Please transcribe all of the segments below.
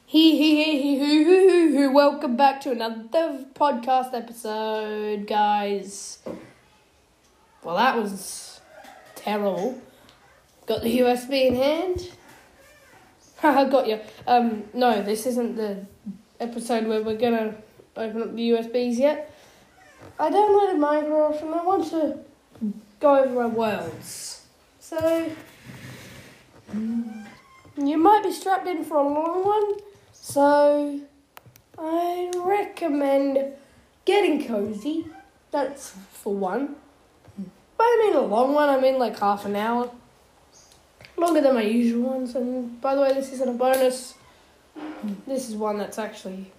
Welcome back to another podcast episode, guys. Well, that was terrible. Got the USB in hand. Haha, got you. No, this isn't the episode where we're gonna open up the USBs yet. I downloaded Minecraft and I want to go over my worlds. So, you might be strapped in for a long one. So, I recommend getting cozy. That's for one. But I mean a long one, I mean like half an hour. Longer than my usual ones. And by the way, this isn't a bonus. This is one that's actually,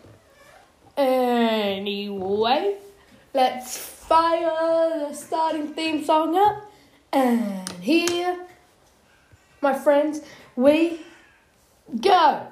Anyway, let's fire the starting theme song up. And here, my friends, we go.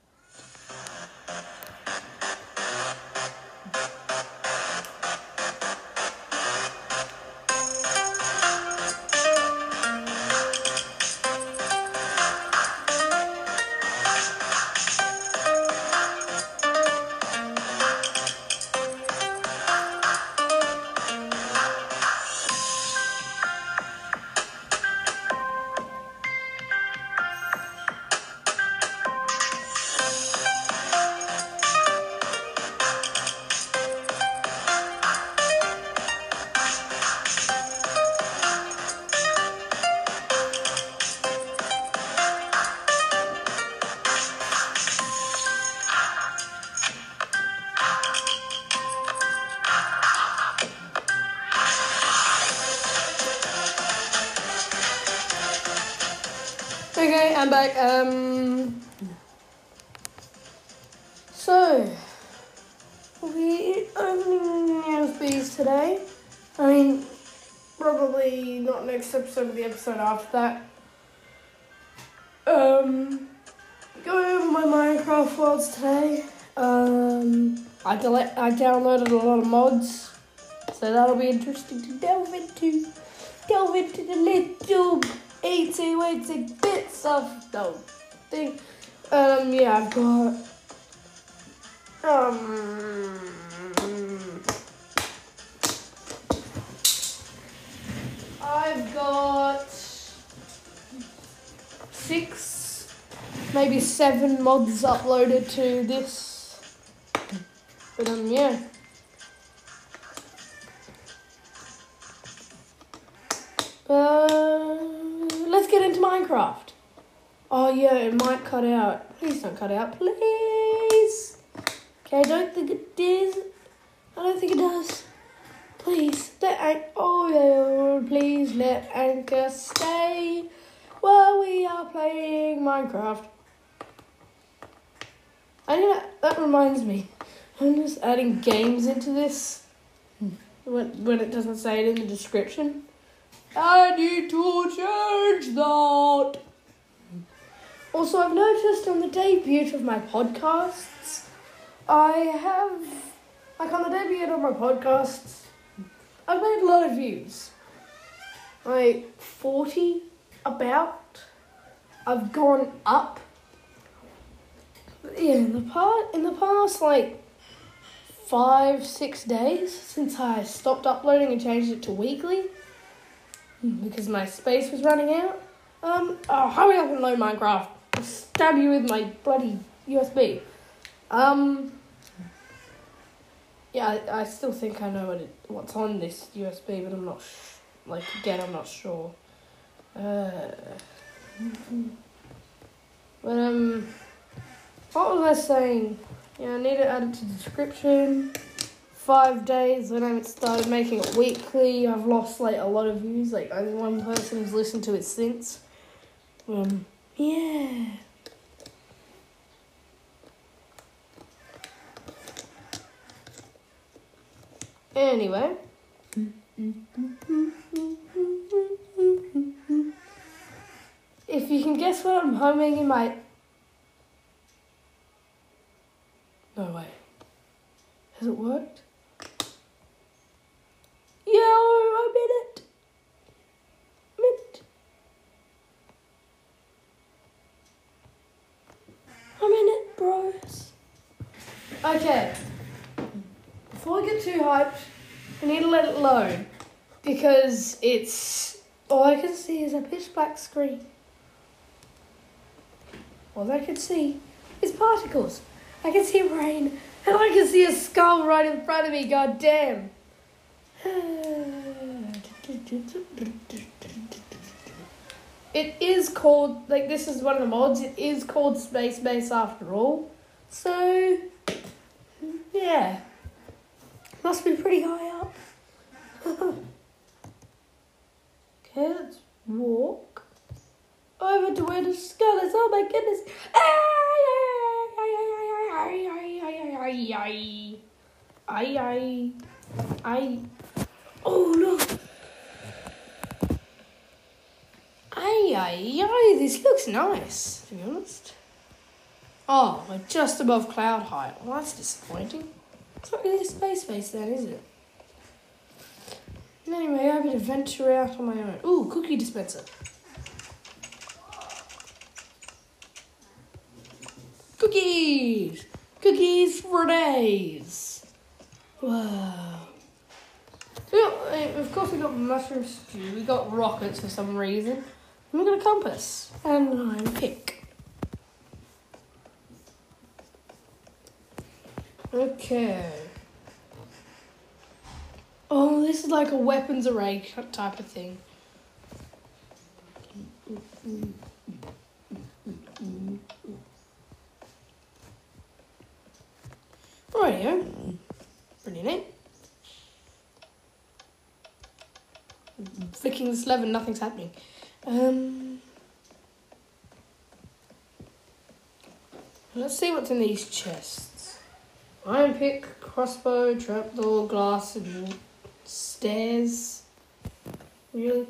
Okay, I'm back. So we're opening USBs today. I mean, probably not next episode, but the episode after that. Going over my Minecraft worlds today. I downloaded a lot of mods, so that'll be interesting to delve into the little itsy bits of the thing. I've got 6, maybe 7 mods uploaded to this. But let's get into Minecraft. Oh yeah, it might cut out. Please don't cut out, please. Okay, I don't think it does. Please, please let Anchor stay while we are playing Minecraft. That reminds me. I'm just adding games into this when it doesn't say it in the description. I need to change that. Also, I've noticed on the debut of my podcasts, on the debut of my podcasts, I've made a lot of views. Like 40 about. I've gone up. Yeah, in the past like 5-6 days since I stopped uploading and changed it to weekly. Because my space was running out. Hurry up and load Minecraft. I'll stab you with my bloody USB. I still think I know what's on this USB, but I'm not, I'm not sure. What was I saying? Yeah, I need to add it to the description. 5 days, when I started making it weekly, I've lost a lot of views. Only one person has listened to it since. Anyway. If you can guess what I'm humming in my... No way. Has it worked? I'm in it. I'm in it. bros. Okay. Before I get too hyped, I need to let it load. Because it's... all I can see is a pitch black screen. All I can see is particles. I can see rain. And I can see a skull right in front of me. God damn. It is called... like, this is one of the mods. It is called Space Base after all. So... yeah. Must be pretty high up. Okay, let's walk over to where the skull is. Oh my goodness. Oh look. This looks nice, to be honest. Oh, we're just above cloud height. Well, that's disappointing. It's not really a space base then, is it? Anyway, I better venture out on my own. Ooh, cookie dispenser. Cookies! Cookies for days. Wow. Of course we got mushroom stew. We got rockets for some reason. And we got a compass. And I'm pick. Okay. Oh, this is like a weapons array type of thing. Rightio. Pretty neat. Flicking this lever and nothing's happening. Let's see what's in these chests. Iron pick, crossbow, trapdoor, glass, and stairs. Really?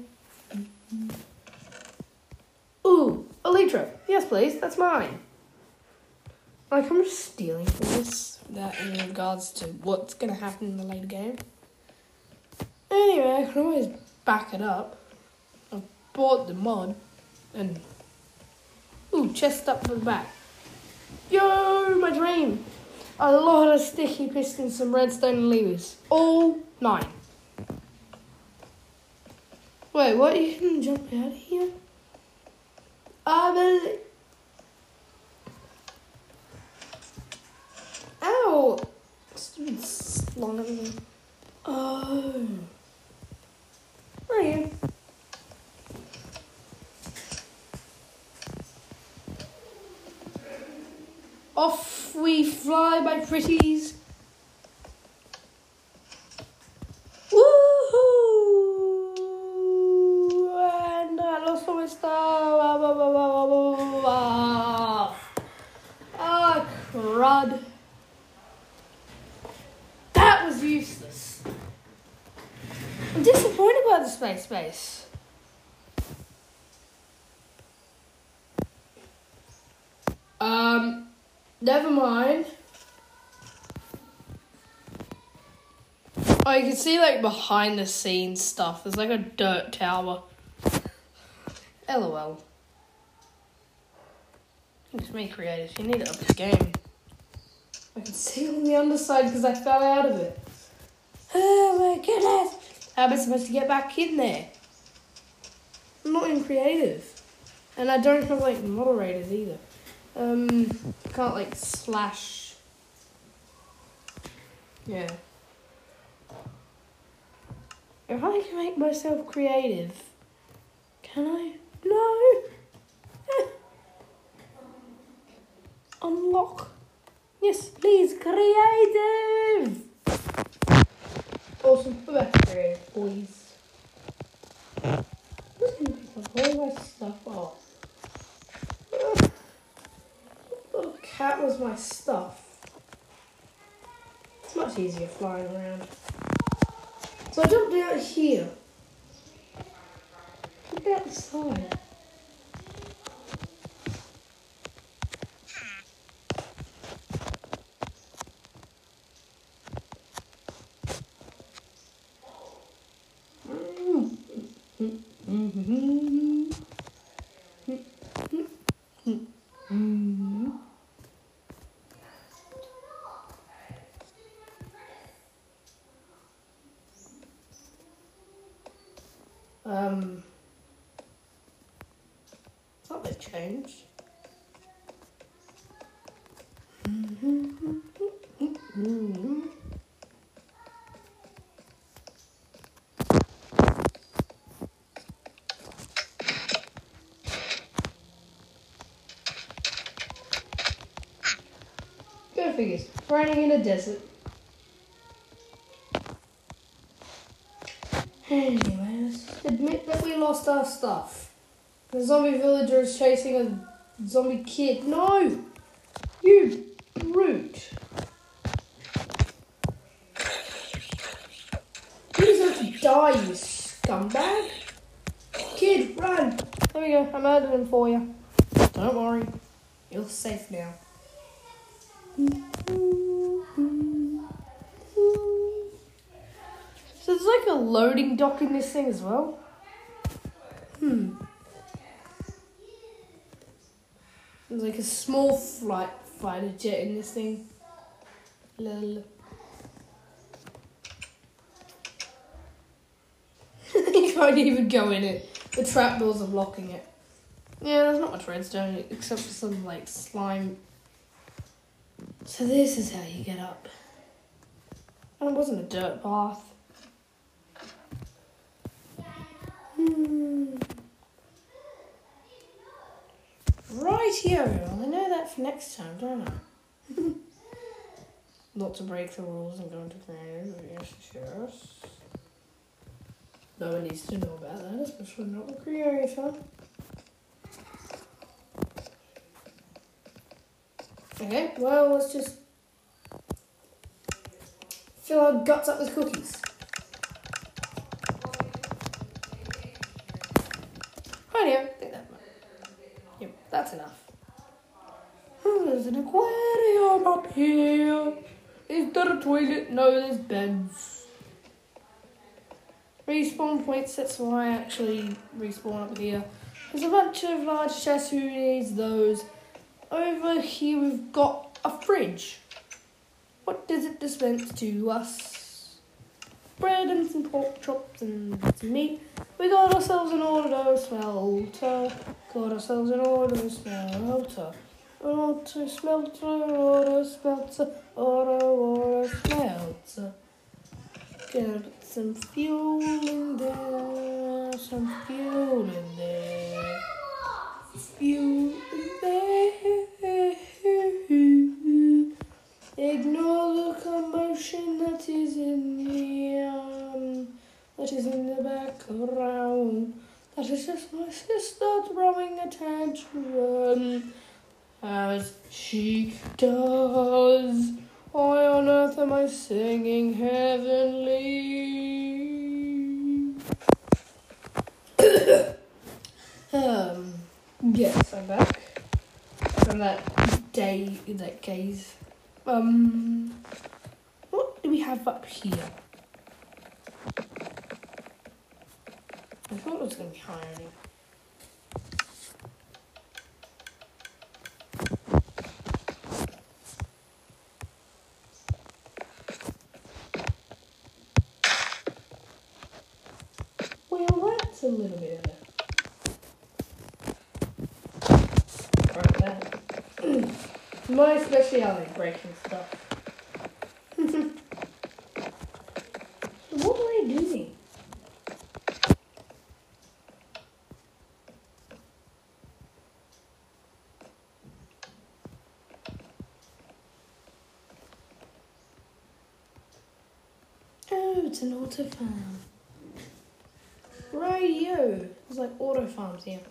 Ooh, elytra. Yes, please. That's mine. Like, I'm just stealing this. That in regards to what's going to happen in the later game. Anyway, I can always back it up. I've bought the mod. And... ooh, chest up for the back. Yo, my dream. A lot of sticky pistons, some redstone levers. All 9. Wait, what? You can jump out of here? Ow! Stupid slime. Oh. Right here. Off we fly, my pretties. Woohoo! And I lost all my stuff. Ah, crud. That was useless. I'm disappointed by the space base. Never mind. Oh, you can see, like, behind the scenes stuff. There's, like, a dirt tower. LOL. It's me, creators. You need to up this game. I can see on the underside because I fell out of it. Oh, my goodness. How am I supposed to get back in there? I'm not in creative. And I don't have, like, moderators either. Can't, like, slash. Yeah. If I can make myself creative, can I? No! Unlock. Yes, please, creative! Awesome, we're back to creative, boys. I'm just gonna pick up all my stuff off. Oh, cat was my stuff. It's much easier flying around. So I jumped out here. Look out the side. Something changed. Go figures. Raining in a desert. Anyway, let's admit that we lost our stuff. The zombie villager is chasing a zombie kid. No! You brute! You deserve to die, you scumbag! Kid, run! There we go, I murdered him for you. Don't worry, you're safe now. So there's like a loading dock in this thing as well. There's like a small fighter jet in this thing. Lol. You can't even go in it. The trapdoors are blocking it. Yeah, there's not much redstone except for some like slime. So this is how you get up. And it wasn't a dirt path. Rightio, I know that for next time, don't I? Not to break the rules and go into creative, yes. No one needs to know about that, especially not the creator. Okay, well, let's just fill our guts up with cookies. Rightio, I think that might. Yep, that's enough. There's an aquarium up here. Is there a toilet? No, there's beds. Respawn points, that's why I actually respawn up here. There's a bunch of large chests, who needs those? Over here we've got a fridge. What does it dispense to us? Bread and some pork chops and some meat. We got ourselves an auto smelter. Got ourselves an auto smelter. Auto smelter, auto smelter, auto smelter. Gonna put some fuel in there, some fuel in there. Fuel in there. Ignore the commotion that is in the background. That is just my sister throwing a tantrum, as she does. Why on earth am I singing heavenly? Yes, I'm back from that gaze. What do we have up here? I thought it was going to be higher. Well, that's a little bit of that. My speciality, breaking stuff. What were I doing? Oh, it's an auto farm. Rightio. There's like auto farms here.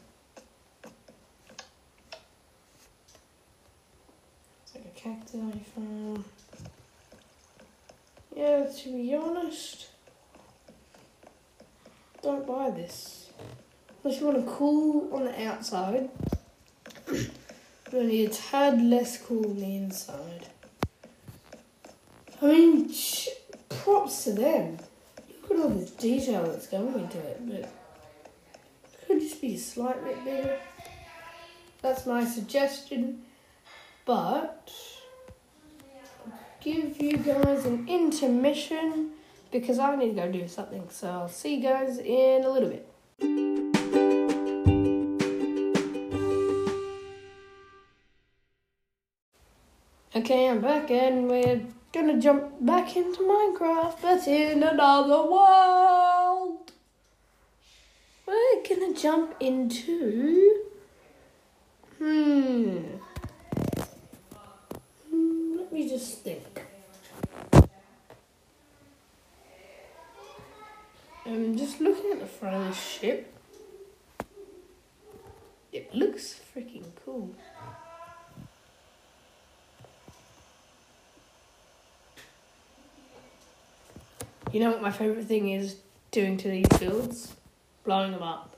It's like a cacti farm. Yeah, to be honest, don't buy this. Unless you want to cool on the outside, but only a tad less cool on the inside. I mean, props to them. Look at all this detail that's going into it, but it could just be a slight bit bigger. That's my suggestion, but I'll give you guys an intermission because I need to go do something. So I'll see you guys in a little bit. Okay, I'm back and we're gonna jump back into Minecraft, but in another world. We're gonna jump into... Let me just think. I'm just looking at the front of this ship. It looks freaking cool. You know what my favourite thing is doing to these builds? Blowing them up.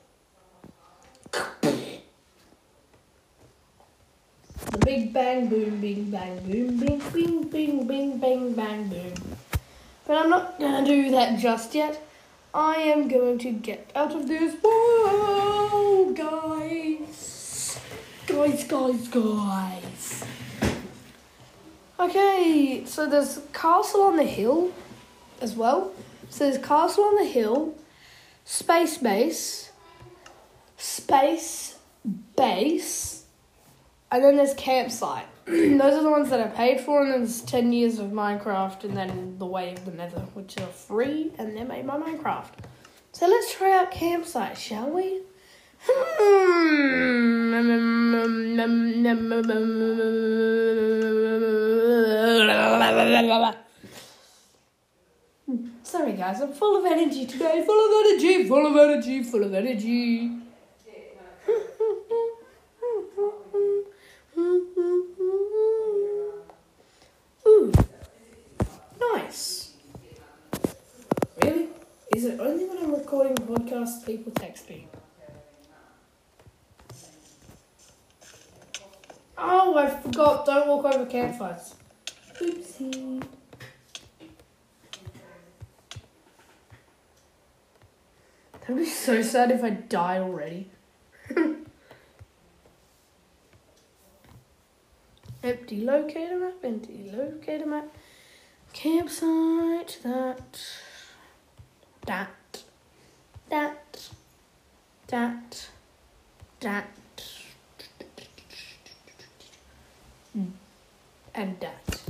The big bang boom, bing bang boom, bing bing bing bing bang bang boom. But I'm not going to do that just yet. I am going to get out of this world, guys. Guys. Okay, so there's a castle on the hill as well. So there's castle on the hill, space base, and then there's campsite. Those are the ones that I paid for, and then there's 10 years of Minecraft, and then the Way of the Nether, which are free, and they're made by Minecraft. So let's try out campsite, shall we? Sorry guys, I'm full of energy today. Full of energy. Ooh, nice. Really? Is it only when I'm recording podcasts people text me? Oh, I forgot. Don't walk over campfires. Oopsie. I'd be so sad if I died already. Empty locator map. Campsite, that. And that.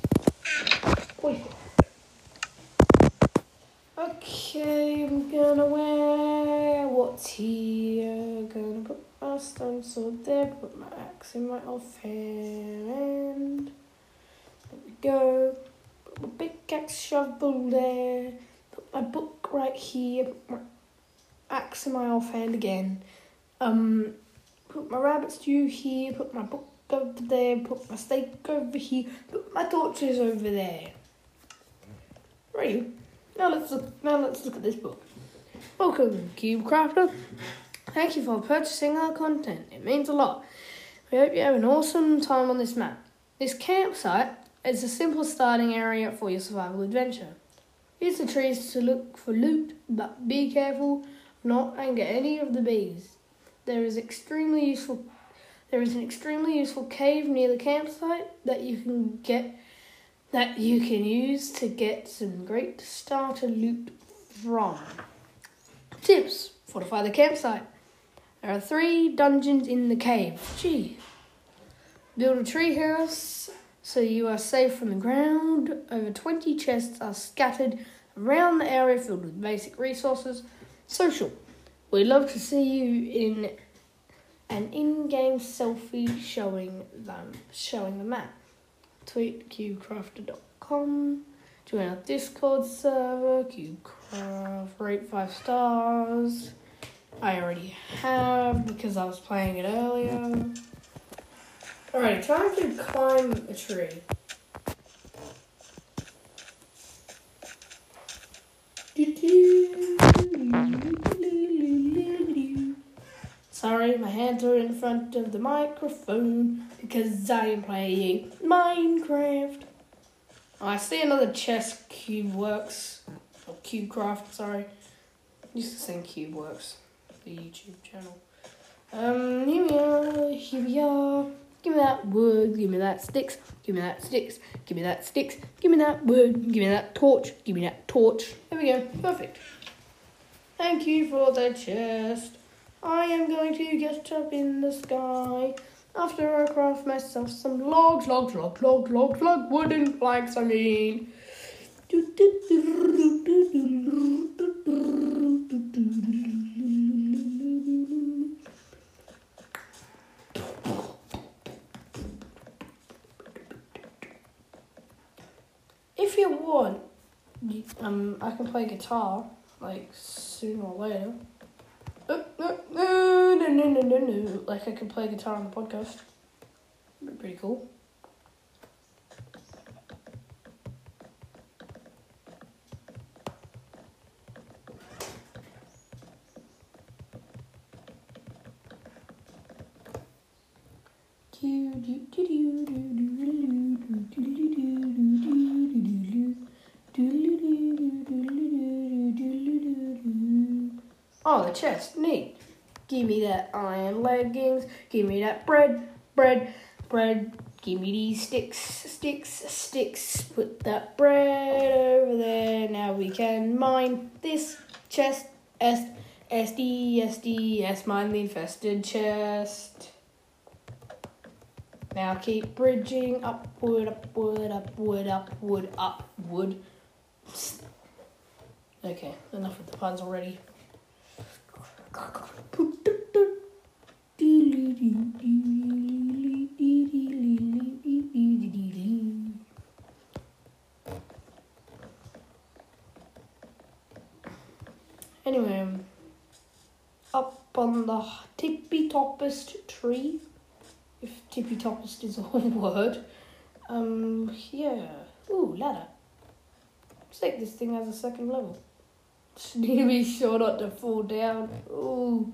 Okay, I'm gonna wear what's here. Gonna put my stone sword there, put my axe in my offhand. There we go. Put my pickaxe shovel there. Put my book right here. Put my axe in my offhand again. Put my rabbit stew here. Put my book over there. Put my steak over here. Put my torches over there. Ready? Now let's look at this book. Welcome, CubeCrafter. Thank you for purchasing our content. It means a lot. We hope you have an awesome time on this map. This campsite is a simple starting area for your survival adventure. Use the trees to look for loot, but be careful not and get any of the bees. There is an extremely useful cave near the campsite that you can use to get some great starter loot from. Tips: fortify the campsite. There are 3 dungeons in the cave. Build a tree house so you are safe from the ground. Over 20 chests are scattered around the area filled with basic resources. Social: we'd love to see you in an in-game selfie showing the map. Tweet cubecrafter.com. Join our Discord server, CubeCraft. Rate 5 stars. I already have because I was playing it earlier. Alright, trying to climb a tree. Sorry, my hands are in front of the microphone because I am playing Minecraft. Oh, I see another chest, CubeWorks. Or CubeCraft, sorry. I used to saying CubeWorks, the YouTube channel. Here we are. Give me that wood, give me that sticks, give me that sticks, give me that sticks, give me that wood, give me that torch, give me that torch. There we go, perfect. Thank you for the chest. I am going to get up in the sky after I craft myself some logs, wooden planks, I mean. If you want, I can play guitar, like, sooner or later. No. Like, I can play guitar on the podcast. That'd be pretty cool. Oh, the chest, neat. Give me that iron leggings, give me that bread. Give me these sticks. Put that bread over there. Now we can mine this chest. SD, mine the infested chest. Now keep bridging upward. Okay, enough with the puns already. Anyway, up on the tippy-toppest tree, if tippy-toppest is a word, yeah. Ooh, ladder. Looks like this thing has a second level. Just need to be sure not to fall down. Ooh.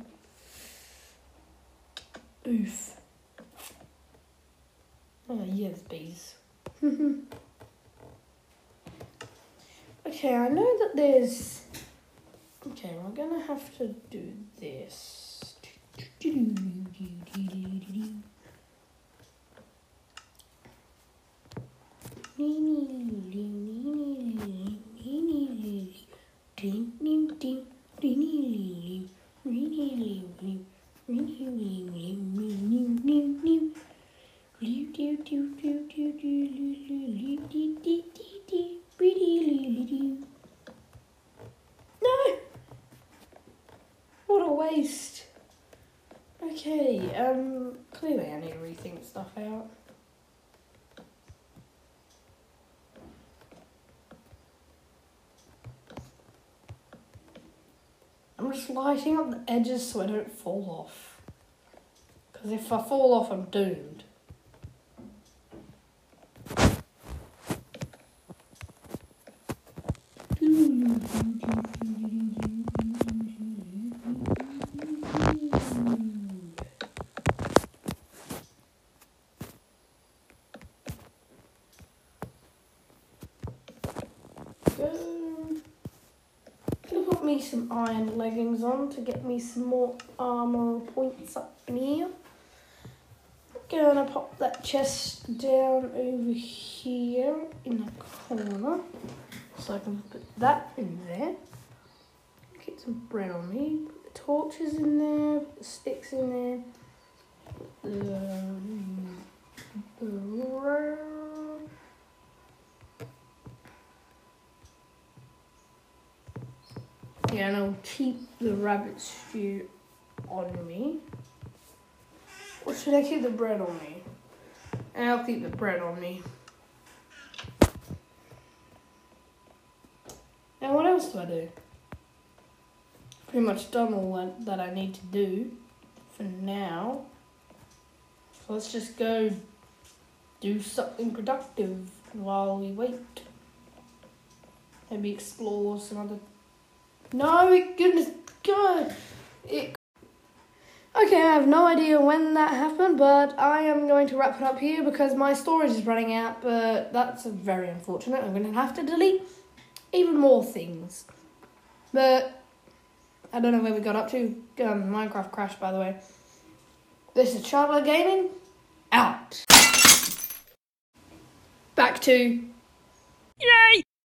Oof. Oh, yes, bees. Okay, I know that there's... Okay, we're gonna have to do this. No! What a waste. Okay, clearly I need to rethink stuff out. I'm just lighting up the edges so I don't fall off. Because if I fall off, I'm doomed. Gonna put me some iron leggings on to get me some more armor points up in here. Gonna pop that chest down over here in the corner so I can put that in there. Get some bread on me. Put the torches in there. Put the sticks in there. Yeah, and I'll keep the rabbit stew on me. Or should I keep the bread on me? And I'll keep the bread on me. Now what else do I do? Pretty much done all that I need to do for now. So let's just go do something productive while we wait. Maybe explore some other... No, goodness God! Okay, I have no idea when that happened, but I am going to wrap it up here because my storage is running out, but that's very unfortunate. I'm going to have to delete even more things. But I don't know where we got up to. Minecraft crashed, by the way. This is Charlotte Gaming, out. Back to